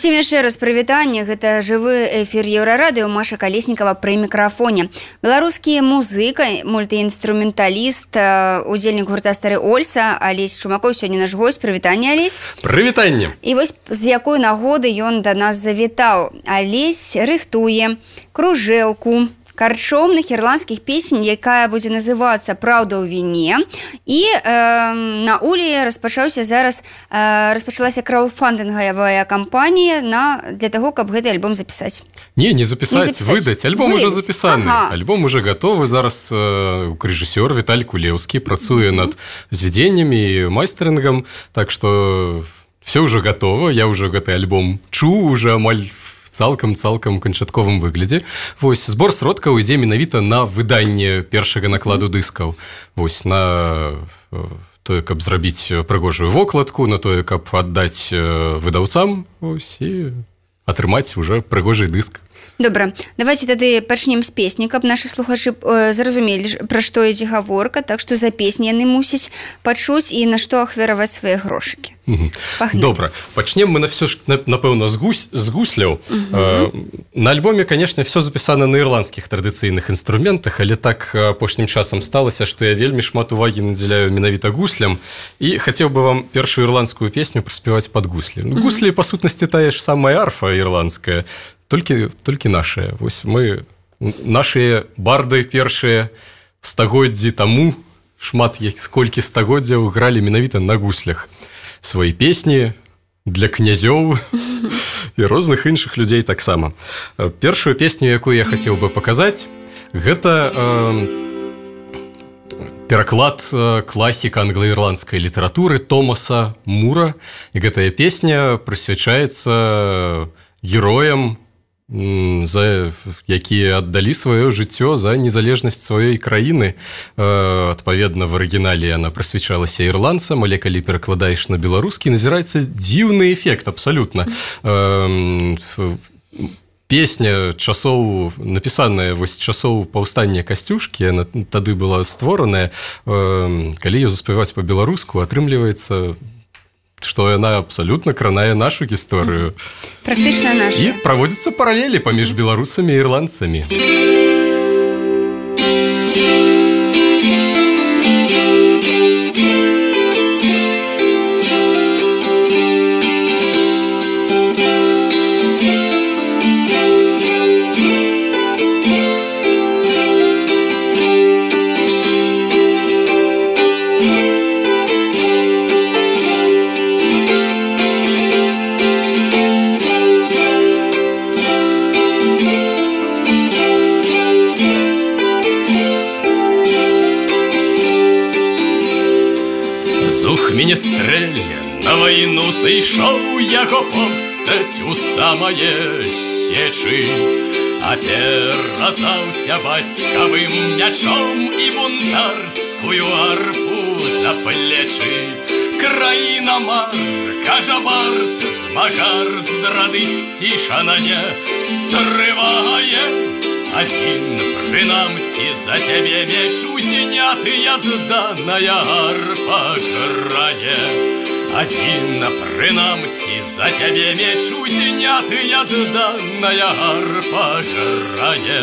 Усім яшчэ раз прывітанне, гэта жывы эфір Еўрарадыё, Маша Калеснікава пры мікрафоне. Беларускі музыка, мультыінструменталіст, удзельнік гурта Стары Ольса, Алесь Шумакоў сёння наш госць. Прывітанне, Алесь. Прывітанне. І вось з якой нагоды ён да нас завітаў. Алесь рыхтуе кружэлку карчомных ірландскіх песень, якая будзе называцца «Праўда ў віне». І на Улі распачалася краўдфандынгавая кампанія для таго, каб гэты альбом запісаць. Не запісаць, выдаць. Альбом уже запісаны. Альбом уже готовы. Зараз рэжысёр Віталій Кулеўскі працуе над звядзеннямі і майстарынгам. Так што все уже готово. Я уже гэты альбом чуў уже амаль цалкам канчатковым выглядзе. Вось збор сродкаў ідзе менавіта на выданне першага накладу дыскаў. Вось на тое, каб зрабіць прыгожую вокладку, на тое, каб аддаць выдаўцам, вось і атрымаць уже прыгожы дыск. Добра, давайте тады пачнем з песні, каб нашы слухачы зразумелі, пра што ідзе гаворка, так што за песні яны мусяць пачуць і на што ахвяраваць свае грошыкі. Добра, пачнем мы напэўна з гусляў. На альбоме, конечно, все запісана на ірландскіх традыцыйных інструментах, але так апошнім часам сталася, што я вельмі шмат увагі надзяляю менавіта гуслям і хацеў бы вам першую ірландскую песню праспяваць пад гуслі. Гуслі, па сутнасці, тая ж самая арфа ірландская, толькі нашыя. Вось мы, нашыя барды першыя стагоддзі таму, шмат колькі стагоддзяў гралі менавіта на гуслях свае песні для князёў і розных іншых людзей таксама. Першую песню, якую я хацеў бы паказаць, гэта пераклад класіка англаірландскай літаратуры Томаса Мура. І гэтая песня прысвячаецца героям, якія аддалі сваё жыццё за незалежнасць сваёй краіны. Адпаведна, в арыгінале яна прысвячалася ірландцам, але калі перакладаеш на беларускі, назіраецца дзіўны эфект абсалютна. Песня напісаная вось часоў паўстання Касцюшкі, яна тады была створаная. Калі ее заспяваць па-беларуску, атрымліваецца, што яна абсалютна кранае нашу гісторыю. Практычна наша. І праводзяцца паралелі паміж беларусамі і ірландцамі. Міністрэльня на вайну сышоў яго постаць у самае сечы, а перазаўся бацькавым мячом і бунтарскую арфу за плечы. Краіна мар, кажа бард, змагар здрады сцішана не стрывае. Адзін, прынамсі, за цябе меч узняты, адданая арфа грае. Адзін, прынамсі, за цябе меч узняты, адданая арфа грае.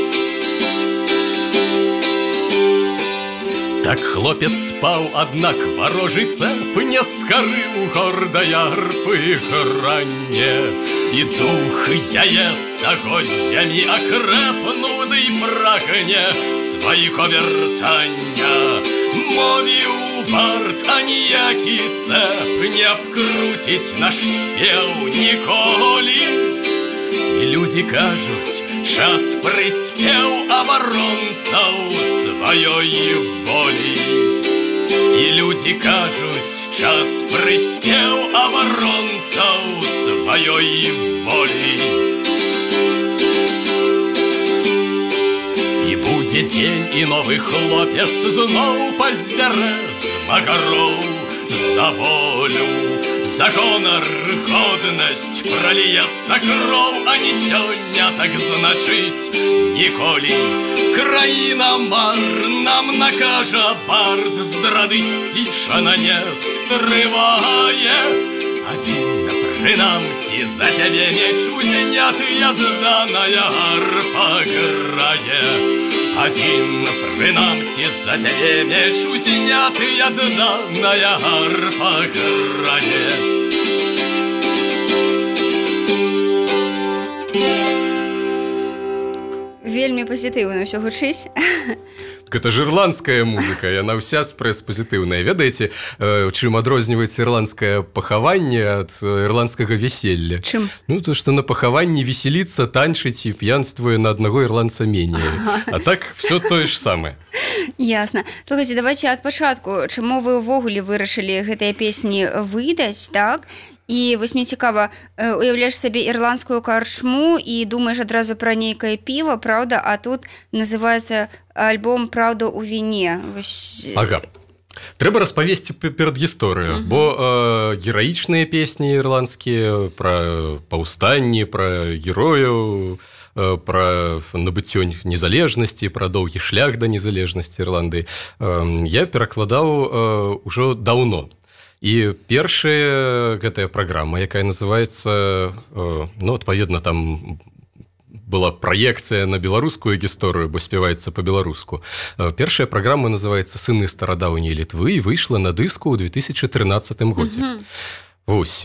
Так хлопец спаў, аднак варожы цэп не скарыў гордая арфы гранне. І дух яе стагоддзямі акрэпнуў ды прагне свайго вяртання. Мовіў бард, а ніякі цэп не абкруціць наш спеў ніколі. І людзі кажуць, час прыспеў абаронцаў сваёй волі. І людзі кажуць, час прыспеў абаронцаў сваёй волі. І будзе дзень, і новы хлопец зноў пазбярэ змагароў за волю. За гонар, годнасць праліецца кроў, а не сёння, так значыць ніколі. Краіна мар нам накажа бард, здрады сцішана не стрывае. Адзін Прынамсі, за цябе меч узняты, яднаная арфа грае. Адзін, прынамсі, за цябе меч узняты, яднаная арфа грае. Вельмі пазітыўна ўсё гучыць. Это ж ірландская музыка, яна ўся спрэс-пазітыўная. Ведаеце, чым адрозніваецца ірландскае пахаванне ад ірландскага вяселля? Чым? Ну, то, што на пахаванні веселіцца, танчыць і п'янствуе на аднаго ірландца меней. А так, все тое ж самае. Ясна. Слухайце, давайте ад пачатку. Чаму вы ўвогуле вырашылі гэтыя песні выдаць, так? І вось мне цікава, уяўляеш сабе ірландскую карчму і думаеш адразу пра нейкае піва, праўда, а тут называецца альбом «Праўда ў віне». Ага. Трэба распавесці перадгісторыю, бо гераічныя песні ірландскія пра паўстанні, пра герояў, пра набыццё незалежнасці, пра доўгі шлях да незалежнасці Ірландыі я перакладаў ужо даўно. І першая гэтая праграма, якая называецца, ну, адпаведна, там была праекцыя на беларускую гісторыю, бо спяваецца па-беларуску. Першая праграма называецца «Сыны старадаўняй Літвы» і выйшла на дыску ў 2013 годзе. Вось,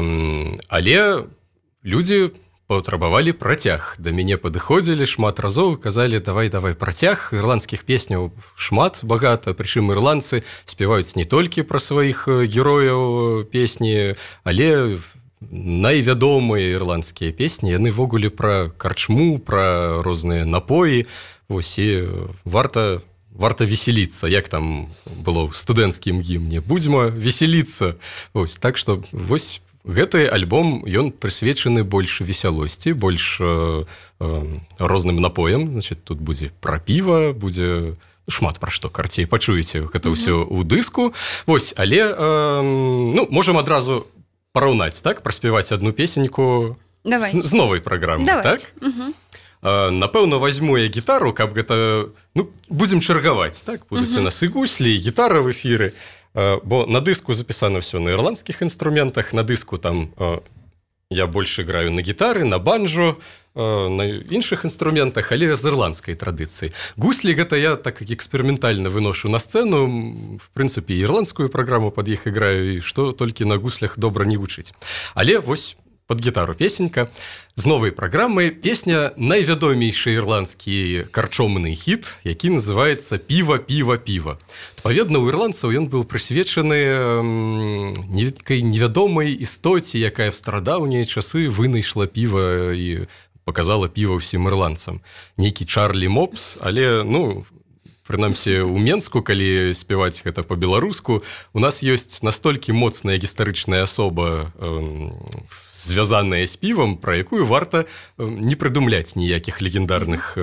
але людзі патрабавалі працяг. Да мяне падыходзілі шмат разоў, казалі, давай працяг. Ірландскіх песняў шмат, багата, прычым ірландцы спяваюць не толькі пра сваіх герояў песні, але найвядомыя ірландскія песні, яны ввогуле пра карчму, пра розныя напоі. Вось, і варта веселіцца, як там было ў студэнцкім гімне. Будзьма веселіцца. Вось, так што, вось, гэты альбом, ён прысвечаны больш весялосці, больш розным напоям. Значит, тут будзе пра піва, будзе шмат пра што, карцей пачуеце гэта ўсё ў дыску. Вось, але ну, можам адразу параўнаць, так, праспяваць адну песеньку з новай праграмы, так? Напэўна, возьму я гітару, каб гэта, ну, будзем чаргаваць, так? Будуць у нас і гуслі, і гітара в эфіры. Бо на дыску запісана ўсё на ірландскіх інструментах, на дыску там я больш играю на гітары, на банджо, на іншых інструментах, але з ірландскай традыцыі. Гуслі гэта я так эксперыментальна выношу на сцэну, в прынцыпе, ірландскую праграму пад іх играю, і што толькі на гуслях добра не гучыць. Але вось пад гітару песенька з новай праграмы, песня найвядомейшы ірландскі карчомны хіт, які называецца «Піва, піва, піва». Адпаведна, у ірландцаў ён быў прысвечаны нейкай невядомай істоце, якая в старадаўнія часы вынайшла піва і показала піва ўсім ірландцам. Нейкі Чарлі Мопс, але, ну, прынамсі, у Менску, калі спяваць гэта па-беларуску, у нас ёсць настолькі моцная гістарычная асоба, звязаная з півам, пра якую варта не прыдумляць ніякіх легендарных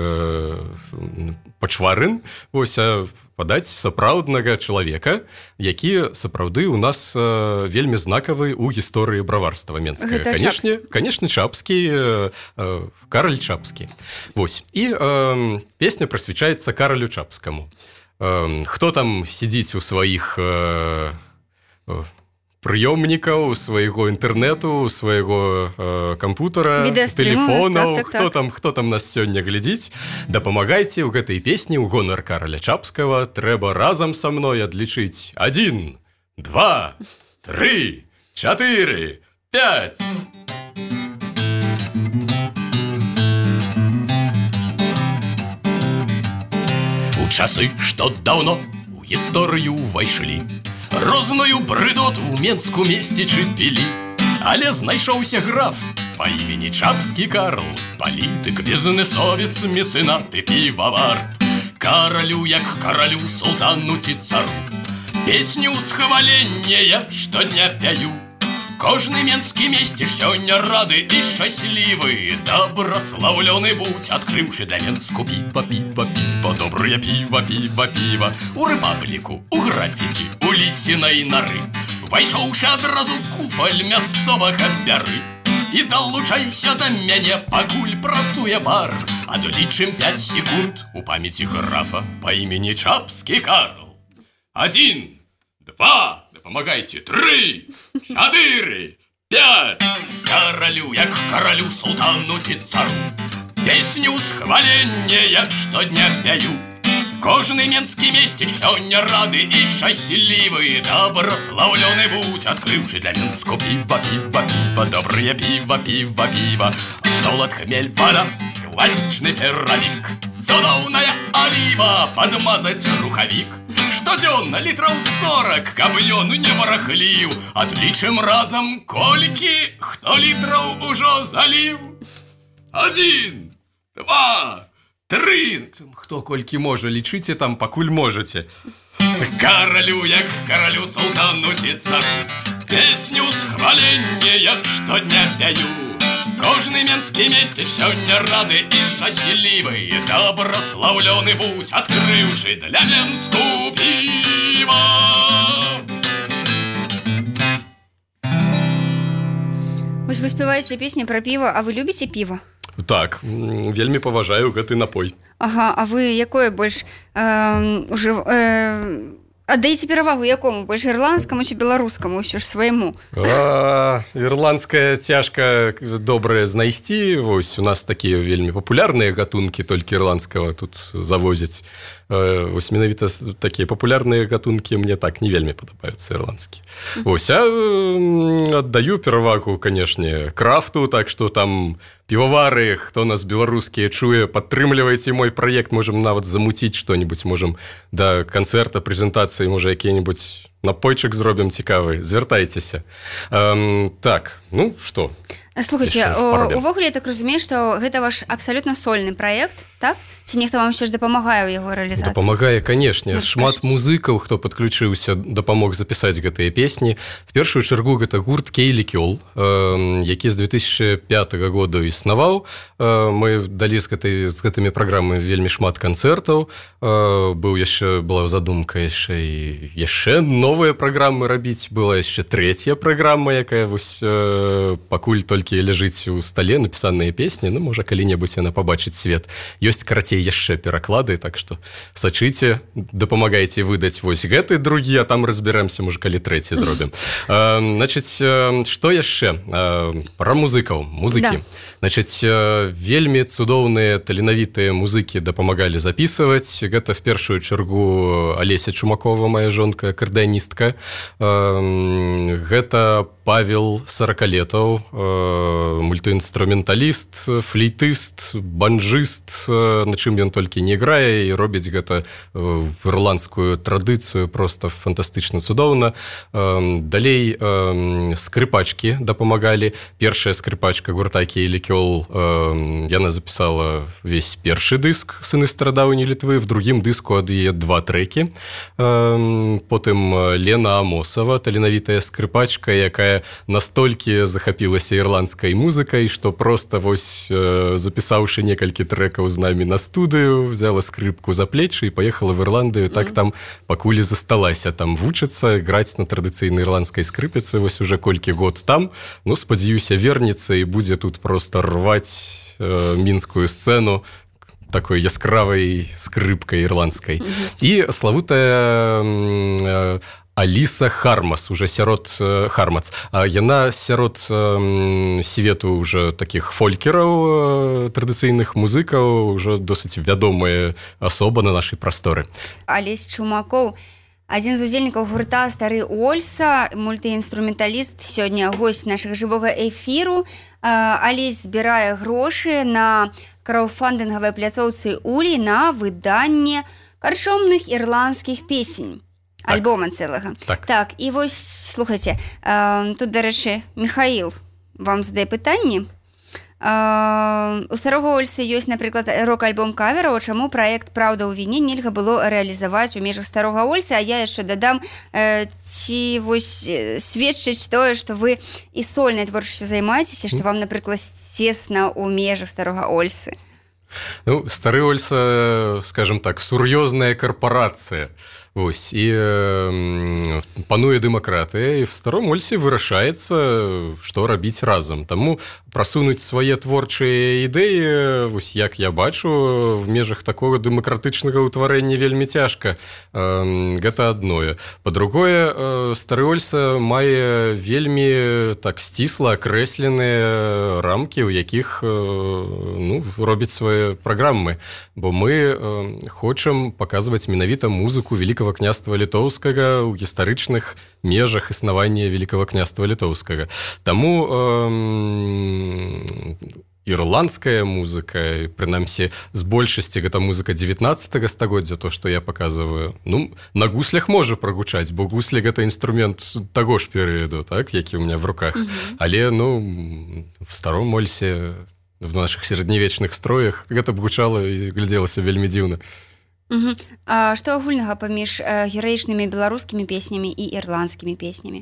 пачварын, вось, а падаць сапраўднага чалавека, які сапраўды у нас вельмі знакавы ў гісторыі браварства менскага. Канешне, Чапскі, Караль Чапскі. Вось. І песня прысвячаецца Каралю Чапскаму. Хто там сидзіць у сваіх прыёмнікаў, свайго інтэрнэту, свайго кампутара, тэлефонаў, хто там нас сёння глядзіць, дапамагайце ў гэтай песні ў гонар Караля Чапскага. Трэба разам са мной адлічыць 1, 2, 3, 4, 5. У часы, што даўно у гісторыю ўвайшлі, розную брыдоту ў Менску месцічы пілі. Але знайшоўся граф па імені Чапскі Карл, палітык, бізнесовец, мецэнат і півавар. Каралю, як каралю, султану ці цару, песню ўсхвалення я штодня пяю. Кожны менскі месціш сёння рады і шчаслівы, добраслаўлёны будь, адкрыўшы для Менску піва, піва, піва, добрае піва, піва, піва. У рэпабліку, у графіці, у лісінай нары, вайшоўшы адразу куфаль мясцовага бяры. І далучайся да мяне, пакуль працуе бар, адлічым 5 секунд у памяці графа па імені Чапскі Карл. 1, 2, помогайте, 3, 4, 5. Королю, як королю, султану ці цару, песню схвалення штодня п'ю. Кожный менский местечек сегодня рады и счастливые, добрословленный будь, открывший для Минску пиво, пиво, пиво, доброе пиво, пиво, пиво. Солод, хмель, вода, классичный пирамик, цудовная олива, подмазать руховик. Штоденно литров 40, камнёну не барахлив, отличим разом кольки, кто литров уже залив. 1, 2, 3. Хто колькі можа, лічыце там, пакуль можаце. Королю, як королю, султану ці цару, песню схвалення штодня п'ю. Кожный менский местечек сегодня рады и счастливый, добрословленный будь, открывший для Менску пиво. Вы спеваете песни про пиво, а вы любите пиво? Так, вельмі паважаю гэты напой. Ага, а вы якое больш аддаеце перавагу якому? Больш ірландскаму ці беларускаму, ўсё ж свайму? Ірландская цяжка добрае знайсці. Вось у нас такія вельмі папулярныя гатункі толькі ірландскага тут завозяць. Вось менавіта такія папулярныя гатункі мне так не вельмі падабаюцца ірландскія. Вось, аддаю перавагу, канешне, крафту, так што там півавары, хто нас беларускія чуе, падтрымлівайце мой праект, можам нават замуціць што-нибудь, можам да канцэрта, прэзентацыі, можа, які-нибудь напойчык зробім цікавы, звяртайцеся. Так, ну, што? Слухайце, увогуле я так разумею, што гэта ваш абсалютна сольны праект, так? Ці нехта вам ўсё ж дапамагае ў яго рэалізацыі? Дапамагае, канешне. Шмат музыкаў, хто падключыўся, дапамог запісаць гэтыя песні. В першую чаргу гэта гурт Кейлі Кёл, які з 2005 года існаваў. Мы далі з гэтымі праграмамі вельмі шмат канцэртаў. Была задумка яшчэ новыя праграмы рабіць. Была яшчэ трэцяя праграма, якая пакуль толькі ляжыць у стале, напісаныя песні. Ну, можа, калі-небудзь яна пабачыць свет. Ёсць, карацей, яшчэ пераклады, так што сачыце, дапамагайце выдаць вось гэты другі, а там разбярэмся, можа, калі трэці зробім. Значыць, што яшчэ? Пра музыкаў, музыкі. Значыць, вельмі цудоўныя, таленавітыя музыкі дапамагалі запісваць. Гэта в першую чаргу Алеся Чумакова, моя жонка, акардэаністка. Гэта Павел Сорокалетов, мультыінструменталіст, флейтыст, банджыст, на чым ён толькі не іграе і робіць гэта в ірландскую традыцыю, просто фантастычна цудоўна. Далей скрипачкі дапамагалі. Першая скрипачка гурта Кейлі Кёл, яна запісала весь першы дыск «Сыны старадаўняй Літвы», в другім дыску ад яе 2 трэкі. Потым Лена Амосова, таленавітая скрипачка, якая настолькі захапілася ірландскай музыкай, што просто вось запісаўшы некалькі трэкаў з намі на студыю, взяла скрипку за плечы і паехала в Ірландыю, так там пакуль засталася там вучыцца, граць на традыцыйнай ірландскай скрыпіцы, вось уже колькі год там, ну, спадзяюся, вернецца і будзе тут просто рваць мінскую сцэну такой яскравай скрыпкай ірландскай. І славутая Аліса Хармас, уже сярод Хармац. Яна сярод свету уже таких фолькераў, традыцыйных музыкаў, уже досыць вядомая асоба на нашай прасторы. Алесь Чумакоў, адзін з удзельнікаў гурта «Стары Ольса», мультыінструменталіст, сёння госць нашага жывога эфіру. Алесь збірае грошы на краўдфандынгавай пляцоўцы Улі на выданне карчомных ірландскіх песень. Альбома цэлага. Так, і вось, слухайце, тут, дарэчы, Михаил вам задае пытанне. У Старога Ольсы ёсць, напрыклад, рок-альбом кавераў, чаму праект «Праўда ў віне» нельга было рэалізаваць у межах Старога Ольсы, а я яшчэ дадам, ці вось сведчыць тое, што вы і сольнай творчасцю займаецеся, што вам, напрыклад, цесна ў межах Старога Ольсы. Ну, Стары Ольса, скажем так, сур'ёзная карпорацыя. Вось, і пануе дэмакратыя, і в Старом Ольсе вырашаецца, што рабіць разам. Таму прасунуць свае творчыя ідэі, вось як я бачу, в межах такога дэмакратычнага ўтварэння вельмі цяжка. Гэта адное. Па-другое, Стары Ольса мае вельмі так сцісла акрэсленыя рамкі, у якіх робіць свае праграмы. Бо мы хочам паказваць менавіта музыку Великого княства Літоўскага ў гістарычных межах існавання Великого княства Літоўскага. Таму ірландская музыка, прынамсі з большасці гэта музыка 19 стагоддзя, то, што я паказваю, на гуслях можа прагучаць, бо гуслі гэта інструмент таго ж перыяду, так, які ў меня в руках. Але, в Старом Ольсе, в наших сярэднявечных строях гэта б гучала і глядзелася вельмі дзіўна. А што агульнага паміж гераічнымі беларускімі песнямі і ірландскімі песнямі?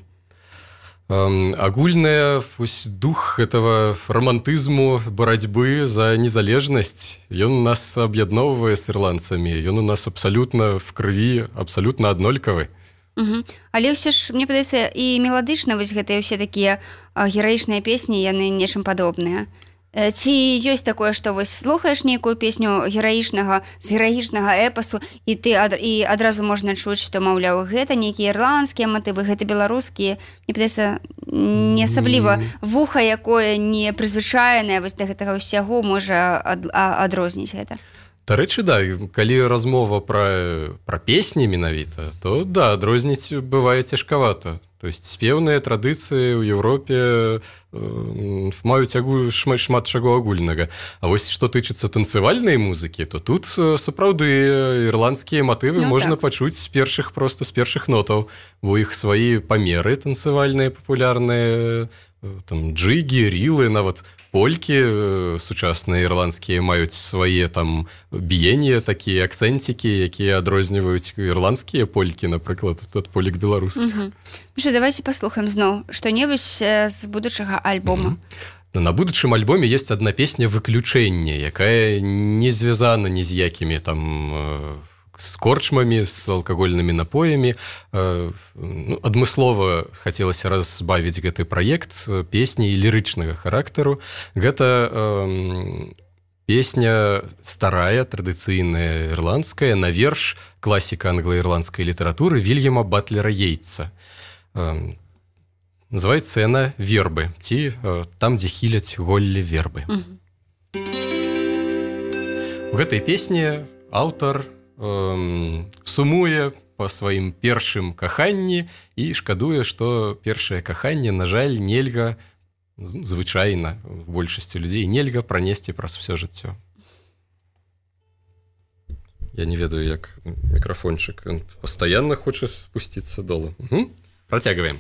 Агульная дух этого романтызму, барацьбы за незалежнасць, ён нас аб'ядноўвае з ірландцамі, ён у нас абсалютна в крыві, абсалютна аднолькавы. Але ўсё ж, мне падаецца, і меладычна вось гэтыя ўсе такія гераічныя песні, яны нечым падобныя. Ці ёсць такое, што вось слухаеш нейкую песню з гераічнага эпасу, і адразу можна чуць, што, маўляў, гэта нейкія ірландскія матывы, гэта беларускія. Мне падаецца, не асабліва вуха, якое не прызвычаенае вось да гэтага ўсяго, можа адрозніць гэта. Дарэчы, да, калі размова пра песні менавіта, то да, адрозніць бывае цяжкавата. То есть спеўныя традыцыі ў Европе маюць шмат чаго агульнага. А вось што тычыцца танцавальнай музыкі, то тут сапраўды ірландскія матывы можна пачуць з першых нотаў, бо іх свае памеры танцавальныя папулярныя, там джигі, рілы, нават полькі сучасныя ірландскія маюць свае там біенні, такія акцэнцікі, якія адрозніваюць ірландскія полькі, напрыклад, ад полек беларускіх. Давайте паслухаем зноў што-небудзь з будучага альбома. На будучым альбоме есть одна песня «Выключэнне», якая не звязана ні з якімі там с корчмамі, с алкагольнымі напоямі. Адмыслова хацелася разбавіць гэты праект песні лірычнага характару. Гэта песня старая, традыцыйная ірландская, на верш класіка англо-ірландскай літаратуры Вільяма Батлера Йейтса. Называецца яна «Вербы», ці «Там, дзе хіляць голлі вербы». У гэтай песні аўтар сумуе па сваім першым каханні і шкадуе, што першае каханне, на жаль, нельга, звычайна в большасці людзей, нельга пранесці праз усё жыццё. Я не ведаю, як мікрафончык, ён пастаянна хоча спусціцца долу. Працягваем.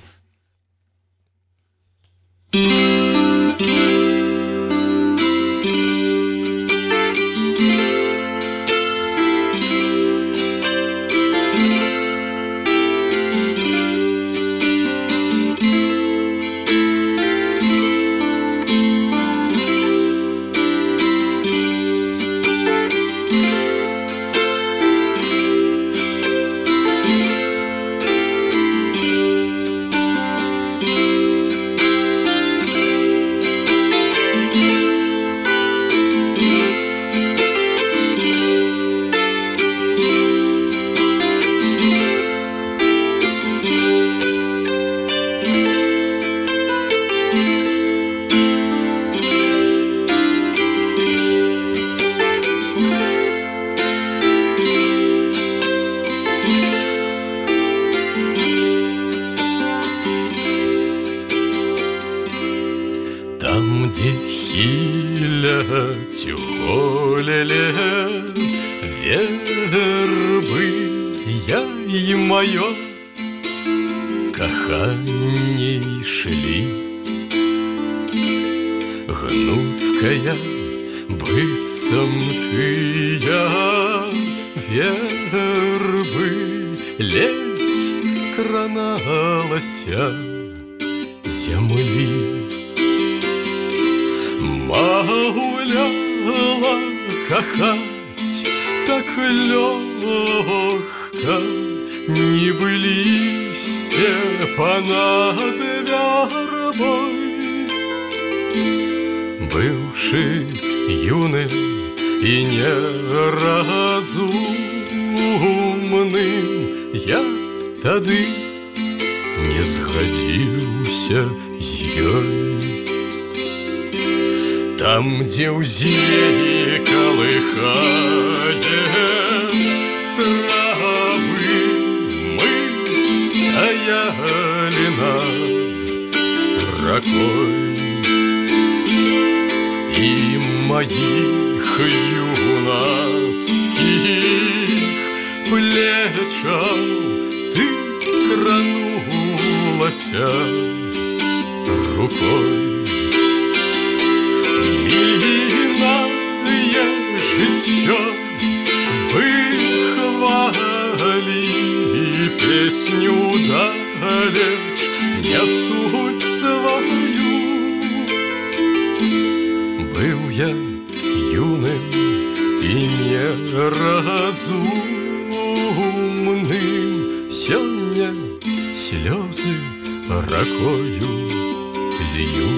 Где хиляць голеле вербы, я і маё каханне ішлі. Гнуткая быццам тыя вербы ледзь краналася зямлі. Маўляла кахаць так лёгка, нібы лісце панад вярбой. Быўшы юным і неразумным, я тады не згадзіўся з ёй. Там, дзе ў зелені калыхае травы, мы стаялі над ракой. І маіх юнацкіх плечаў ты кранулася рукой. Мільнае жыццё выхвалі, песню далеч нясуць сваю. Быў я юным і неразумным, сёння слёзы ракою лью.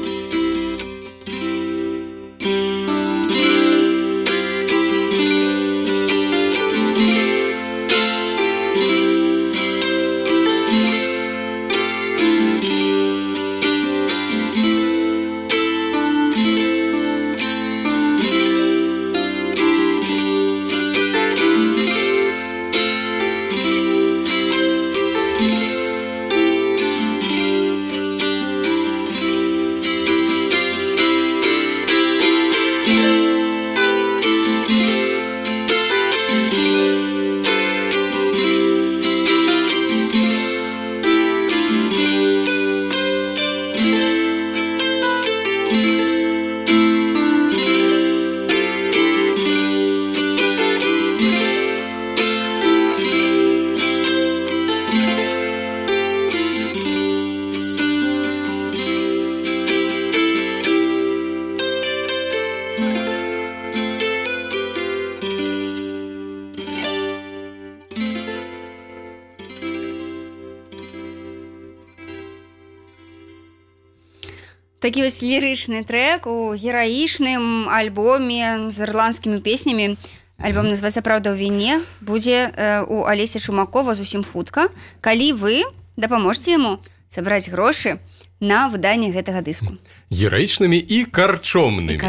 Такі вось лірычны трэк у гераічным альбоме з ірландскімі песнямі. Альбом называецца «Праўда ў віне», будзе у Алесі Шумакова зусім хутка, калі вы дапаможце яму сабраць грошы на выданне гэтага дыску. Гераічнымі і карчомнымі.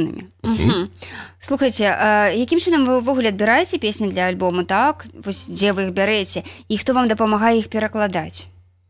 Слухайце, якім чынам вы ўвогуле адбіраеце песні для альбому, так? Вось дзе вы іх бярэце? І хто вам дапамагае іх перакладаць?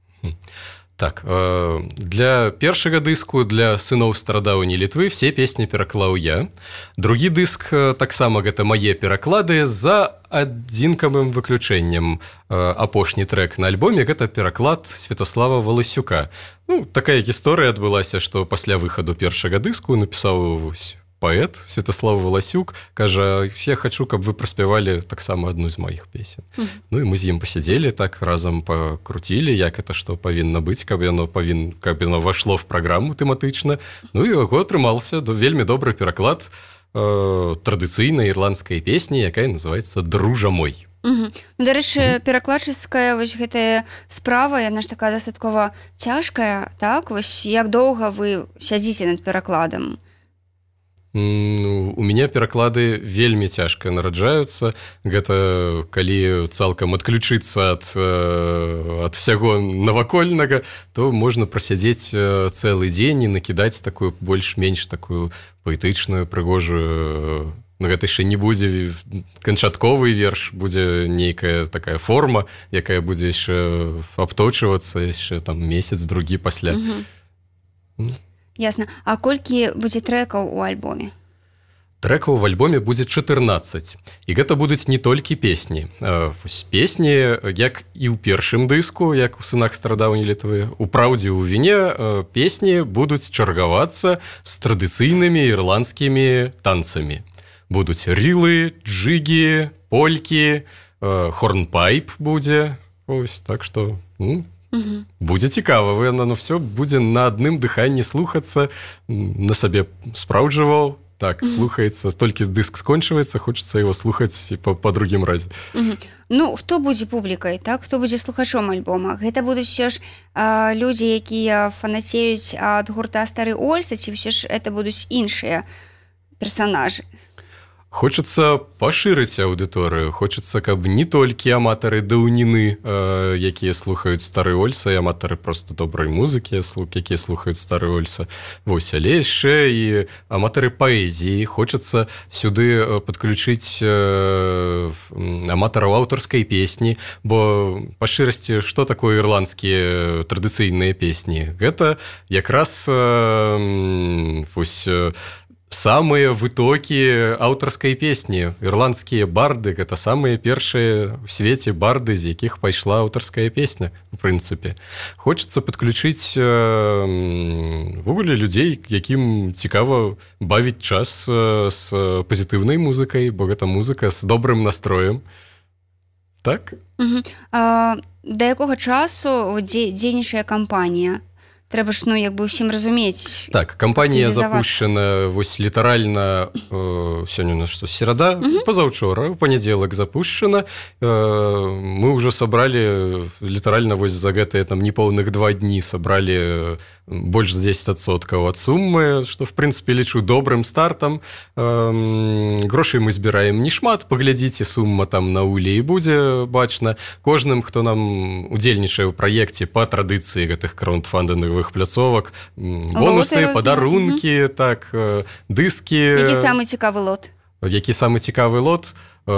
Так, для першага дыску, для сыноў старадаўняй Літвы, все песні пераклаў я. Другі дыск таксама гэта мае пераклады за адзінкавым выключэннем. Апошні трэк на альбоме гэта пераклад Святаслава Валасюка. Ну, такая гісторыя адбылася, што пасля выхаду першага дыску напісаў паэт Святаслав Валасюк, кажа, я хачу, каб вы праспявалі таксама адну з маіх песен. Ну і мы з ім пасядзелі, так разам пакруцілі, як это што павінна быць, каб яно вайшло в праграму тэматычна. Ну і яго атрымаўся вельмі добры пераклад традыцыйнай ірландскай песні, якая называецца «Дружа мой». Дарэчы, перакладчыцкая вось гэтая справа, яна ж такая дастаткова цяжкая, так? Вось як доўга вы сядзіце над перакладам? У мяне пераклады вельмі цяжка нараджаюцца. Гэта калі цалкам адключыцца ад усяго навакольнага, то можна прасядзець цэлы дзень і накідаць такую больш-менш такую паэтычную, прыгожую. Гэта яшчэ не будзе канчатковы верш, будзе нейкая такая форма, якая будзе яшчэ абточвацца яшчэ там месяц-другі пасля. Ясна. А колькі будзе трэкаў у альбоме? Трэкаў в альбоме будзе 14. І гэта будуць не толькі песні. Песні, як і ў першым дыску, як у сынах старадаўняй Літвы, у «Праўдзе ў віне» песні будуць чаргавацца з традыцыйнымі ірландскімі танцамі. Будуць рілы, джыгі, полькі, хорнпайп будзе. Ось, так што... Будзе цікава, вы, все будзе на адным дыханні слухацца, на сабе спраўджваў, Так, слухаецца, толькі дыск скончваецца, хочацца яго слухаць па другім разе. Ну, хто будзе публікай, так? Хто будзе слухачом альбома? Гэта будуць ўсё ж людзі, якія фанацеюць ад гурта «Стары Ольса», ці ўсё ж это будуць іншыя персанажы? Хочацца пашырыць аўдыторыю, хочацца, каб не толькі аматары даўніны, якія слухаюць «Стары Ольса», і аматары проста добрай музыкі, якія слухаюць «Стары Ольса». Вось, але яшчэ і аматары паэзіі. Хочацца сюды падключыць аматараў аўтарскай песні, бо па шчырасці, што такое ірландскія традыцыйныя песні? Гэта якраз вось самыя вытокі аўтарскай песні. Ірландскія барды — гэта самыя першыя ў свеце барды, з якіх пайшла аўтарская песня, у прынцыпе. Хочацца падключыць ввогуле людзей, якім цікава бавіць час з пазітыўнай музыкай, бо гэта музыка з добрым настроем. Так? Да якога часу дзейнічае кампанія? Трэба ж, ўсім разумець. Так, кампанія запущена вось літаральна сёння на што? Серада? Пазаўчора, у панядзелак запущена. Мы ўжо сабралі літаральна вось за гэтыя непоўных 2 дні сабралі больш за 10% ад суммы, што, в прынцыпе, лічу добрым стартам. Грошай мы збіраем не шмат, паглядзіце, сума там на улі і будзе бачна. Кожным, хто нам удзельнічае ў праекце па традыцыі гэтых краундфандынгавых пляцовак, бонусы, падарункі, так, дыскі. Які самы цікавы лот? Які самы цікавы лот?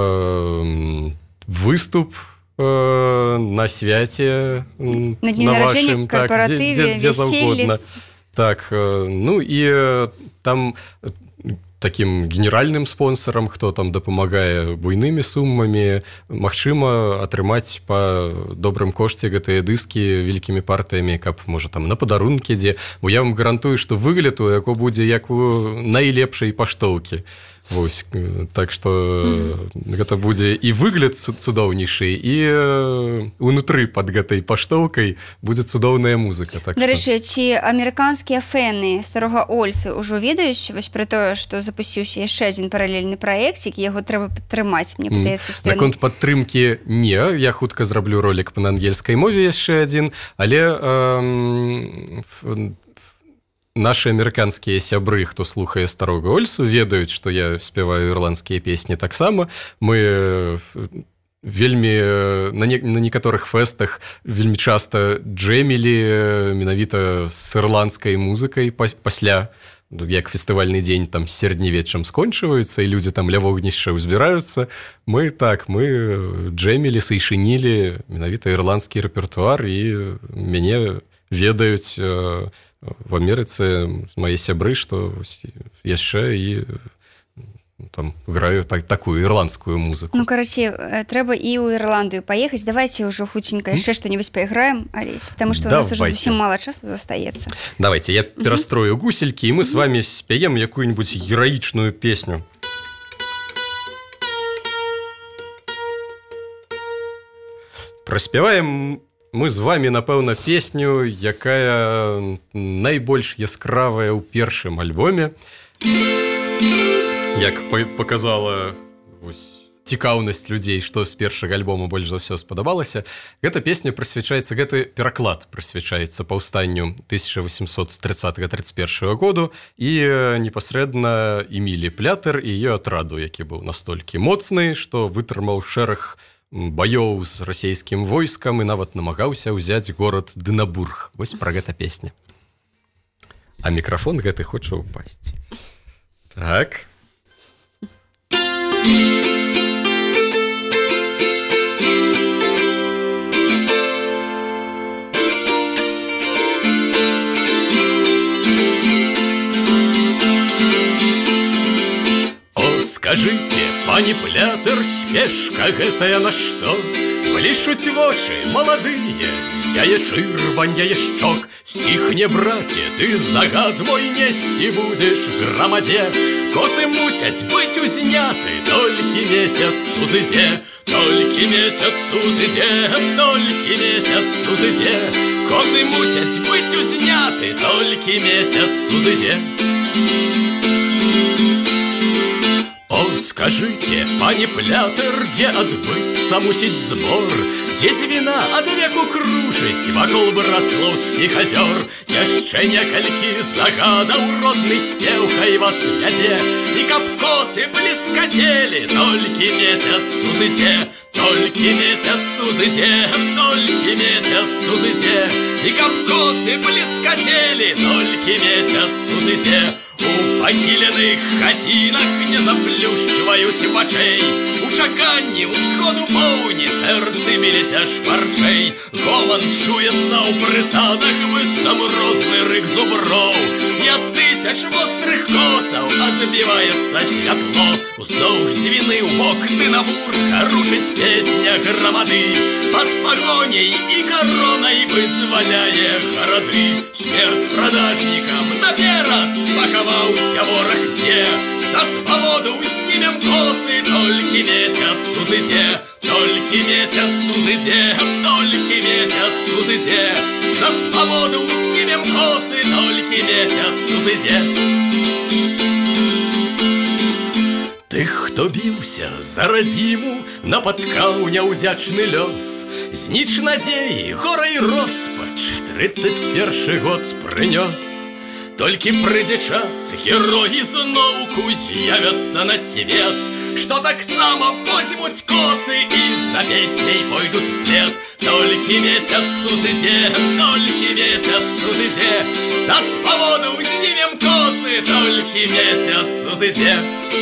Выступ на свяце, на вашым, карпаратыве, дзе заўгодна. Так, ну і там таким генеральным спонсорам, хто там дапамагае буйнымі суммамі, магчыма атрымаць па добрым кошце гэтыя дыскі вялікімі партыямі, каб, можа, там на падарункі дзе. Бо я вам гарантую, што выгляд у яго будзе як у найлепшай паштоўкі. Вось, так што гэта будзе і выгляд цудоўнейшы, і унутры пад гэтай паштоўкай будзе цудоўная музыка. Так дарэчы, ці амерыканскія фэны Старога Ольсы ўжо ведаюць вось пра тое, што запусціўся яшчэ адзін паралельны праекцік, яго трэба падтрымаць, мне падаецца, што наконт падтрымкі не, я хутка зраблю ролік на ангельскай мове яшчэ адзін, але нашы амерыканскія сябры, хто слухае Старога Ольсу, ведаюць, што я спяваю ірландскія песні таксама. Мы вельмі на некаторых фэстах вельмі часта джэмілі менавіта з ірландскай музыкай пасля, як фестывальны дзень там з сярэднявеччам скончваюцца, і людзі там ля вогнішча ўзбіраюцца. Мы джэмілі, сайшынілі менавіта ірландскі рэпертуар, і мяне ведаюць в Амерыцы мае сябры, што яшчэ і там граю такую ірландскую музыку. Ну, карацей, трэба і ў Ірландыю паехаць. Давайце ўжо хутенька яшчэ што-небудзь пайграем, Алесь, потому што у нас уже зусім мала часу застаецца. Давайте, я перастрою гуселькі, і мы с вами спяем якую-нибудь гераічную песню. Праспяваем мы з вами, напэўна, песню, якая найбольш яскравая ў першым альбоме. Як показала цікаўнасць людзей, што з першага альбома больш за ўсё спадабалася, гэта песня прысвячаецца, гэты пераклад прысвячаецца паўстанню 1830-31 году і непасрэдна Эмілі Плятер і яе атраду, які быў настолькі моцны, што вытрымаў шэраг баёў з расійскім войскам і нават намагаўся ўзяць горад Дынабург. Вось пра гэта песня. А мікрафон гэты хоча ўпасці. Так. Скажите, пані Плятер, спешка гэтая на што? Блішуць вочы маладыя, зяе чырванье яшчок. Стихне, браце, ты загад мой несці будзеш грамадзе. Косы мусяць быць узняты, толькі месяц узыдзе, толькі месяц узыдзе, толькі месяц узыдзе. Косы мусяць быць узняты, толькі месяц узыдзе. скажите, пане Плятер, где отбыться мусить сбор, где вина от веку кружить вокол Браславских озер? Яшчэ некалькі загадаў родны спеў, хай вас вядзе, і каб косы бліскацелі, толькі месяц сузыце, толькі месяц сузыце, толькі месяц сузыце, і каб косы бліскацелі, толькі месяц сузыце. У пахіленых хацінах не заплюшчваюць вачэй, у чаканні ўсходу поўні сэрцы біліся шпарчэй. Гоман чуецца ў прысадах, быццам розны рык зуброў, і ад тысяч вострых косаў адбіваецца святло. Уздоўж дзвіны ў бок ты на мур харушыць песня грамады, пад пагоняй і каронай вызваляе гарады. Смерць продажнікам наперад пахаваўся вораг дзе, за свабоду знімем косы, толькі месяц сузыце, толькі месяц сузыце, толькі месяц сузыце, за свабоду знімем косы, толькі месяц сузыце. Тых, хто біўся за радзіму, напаткаў няўдзячны лёс. Зніч надзеі, гора і роспач 31 год прынёс. Толькі прыйдзе час, героі зноўку з'явяцца на свет, што таксама возьмуць косы і за песняй пойдуць вслед. Толькі месяц сузыце, толькі месяц сузыце, за свабоду знімем косы, толькі месяц сузыце.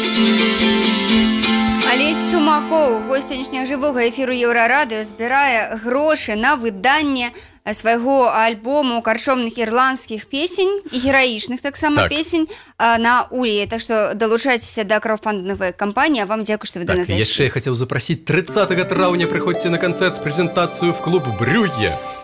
Алесь Шумакоў, гость сённяшняга жывога эфіру Еўрарадыё, збірае грошы на выданне свайго альбому карчомных ірландскіх песень і гераічных таксама песень на Улі. Так што далучайцеся да краўдфандынговай кампаніі. Вам дзякую, што вы да нас зайшлі. Яшчэ я хацеў запрасіць 30 траўня прыходзьце на канцэрт прэзентацыю в клуб Брюгге.